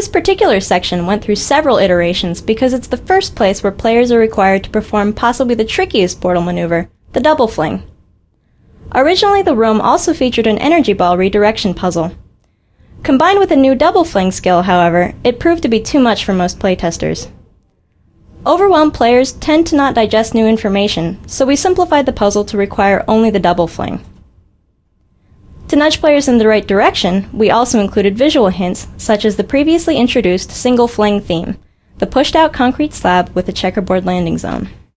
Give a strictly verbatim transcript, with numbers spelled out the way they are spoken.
This particular section went through several iterations because it's the first place where players are required to perform possibly the trickiest portal maneuver, the double fling. Originally, the room also featured an energy ball redirection puzzle. Combined with a new double fling skill, however, it proved to be too much for most playtesters. Overwhelmed players tend to not digest new information, so we simplified the puzzle to require only the double fling. To nudge players in the right direction, we also included visual hints such as the previously introduced single fling theme, the pushed out concrete slab with a checkerboard landing zone.